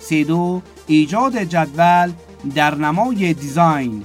32 ایجاد جدول در نمای دیزاین.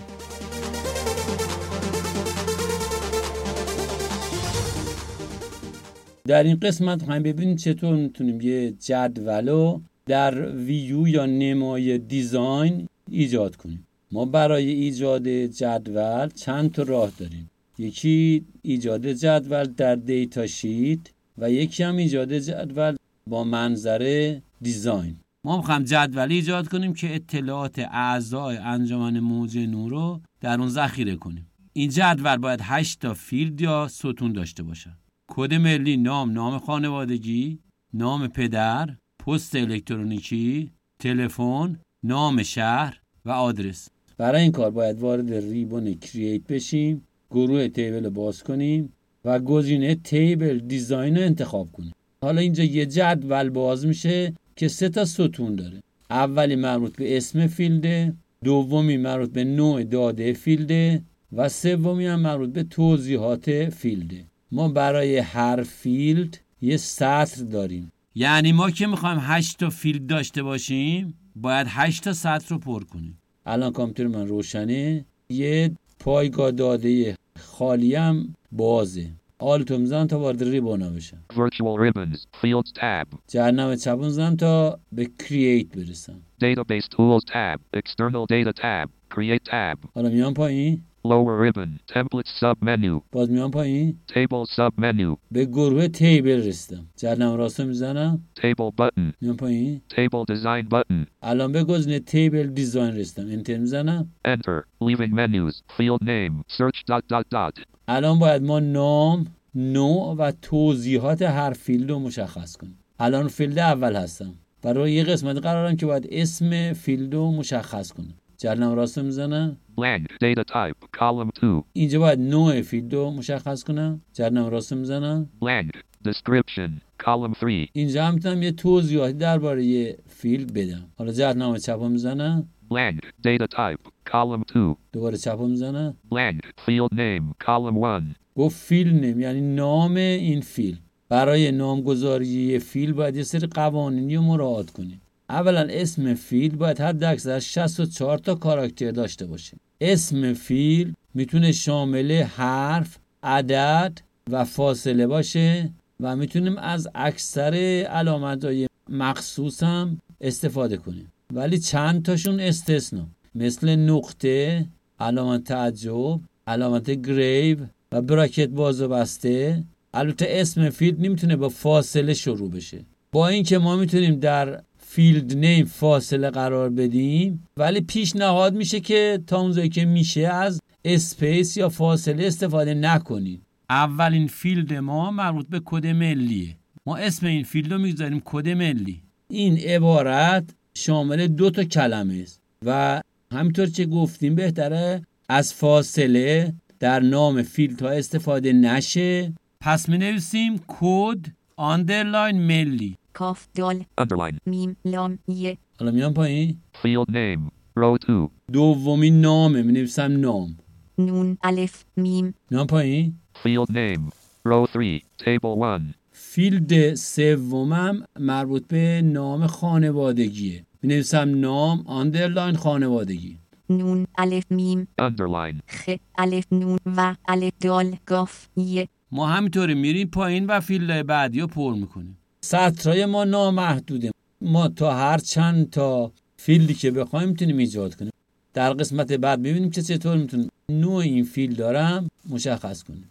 در این قسمت هم ببینیم چطور میتونیم یه جدولو در ویو یا نمای دیزاین ایجاد کنیم. ما برای ایجاد جدول چند تا راه داریم. یکی ایجاد جدول در دیتا شیت و یکی هم ایجاد جدول با منظر دیزاین. ما میخوایم جدول ایجاد کنیم که اطلاعات اعضای انجمن موج نور رو در اون ذخیره کنیم. این جدول باید 8 تا فیلد یا ستون داشته باشه. کد ملی، نام خانوادگی، نام پدر، پست الکترونیکی، تلفن، نام شهر و آدرس. برای این کار باید وارد ریبون کرییت بشیم، گروه تیبل باز کنیم و گزینه تیبل دیزاین رو انتخاب کنیم. حالا اینجا یه جدول باز میشه که 3 تا ستون داره. اولی مربوط به اسم فیلده، دومی مربوط به نوع داده فیلده و سومی هم مربوط به توضیحات فیلده. ما برای هر فیلد یه سطر داریم. یعنی ما که میخوایم 8 تا فیلد داشته باشیم باید 8 تا سطر رو پر کنیم. الان کامپیوتر من روشنه، یه پایگاه داده خالی هم بازه. آلتو میزنم تا وارد ریبونا بشم. Virtual ribbons, fields tab. جهنم چپ میزنم تا به کرییت برسم. Database tools tab, external data tab, create tab. حالا میام پایین. Lower ribbon, templates sub menu. باز میام پایین. Table sub menu. به گروه تیبل رسیدم. جهنم راستو میزنم. Table button. میام پایین. Table design button. الان به گزینه تیبل دیزاین رسیدم. انتر میزنم. Enter. Leaving menus. Field name. Search ... الان باید ما نام، نوع و توضیحات هر فیلد رو مشخص کنیم. الان فیلد اول هستم. برای یه قسمت قرارم که باید اسم فیلد رو مشخص کنم. جهنم راستو میزنم. Lang. Data type. Column 2. اینجا باید نوع فیلد رو مشخص کنم. جهنم راستو میزنم. Lang. Description. Column 3. اینجا هم میتونم یه توضیحاتی درباره یه فیلد بدم. حالا جهنم چپو میزنم. Lang. Data type. Column 2. دوباره چپو میزنم. Lang. Field name. Column 1. گفت فیلد نیم یعنی نام این فیلد. برای نامگذاری یه فیلد باید یه سری قوانینی رو مراعات کنیم. اولا اسم فیلد باید حد اکثر 64 تا کاراکتر داشته باشه. اسم فیلد میتونه شامل حرف، عدد و فاصله باشه و میتونیم از اکثر علامت‌های مخصوص هم استفاده کنیم. ولی چند تاشون استثنا، مثل نقطه، علامت تعجب، علامت گریو و براکت باز و بسته. البته اسم فیلد نمیتونه با فاصله شروع بشه. با اینکه ما میتونیم در فیلد نیم فاصله قرار بدیم، ولی پیشنهاد میشه که تا اونجایی که میشه از اسپیس یا فاصله استفاده نکنیم. اولین فیلد ما مربوط به کد ملیه. ما اسم این فیلد رو میذاریم کد ملی. این عبارت شامل 2 تا کلمه است و همینطور که گفتیم بهتره از فاصله در نام فیلد ها استفاده نشه. پس می نویسیم کد آندرلاین ملی. کاف دال Underline. میم لام یه. حالا میام پایین. Field name. Row 2. دومی نامه، می نویسم نام. نون الف میم. میام پایین. Field name. Row 3. Table 1. فیلد سومم مربوط به نام خانوادگیه. می نویسم نام آندرلاین خانوادگی. نون الف میم. Underline. خ الف نون و الف دال گاف یه. ما همینطوری میریم پایین و فیلدهای بعدی رو پر میکنیم. سطرهای ما نامحدوده. ما تا هر چند تا فیلدی که بخوایم میتونیم ایجاد کنیم. در قسمت بعد ببینیم که چطور میتونیم نوع این فیلد دارم مشخص کنیم.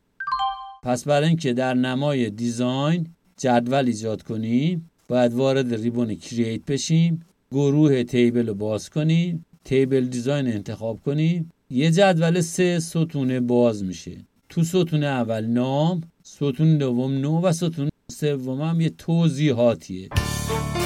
پس برای اینکه در نمای دیزاین جدول ایجاد کنیم باید وارد ریبون کرییت بشیم، گروه تیبل رو باز کنیم، تیبل دیزاین انتخاب کنیم. یه جدول 3 ستونه باز میشه. تو ستون اول نام، ستون دوم نوع و ستون سوم هم یه توضیحاتیه.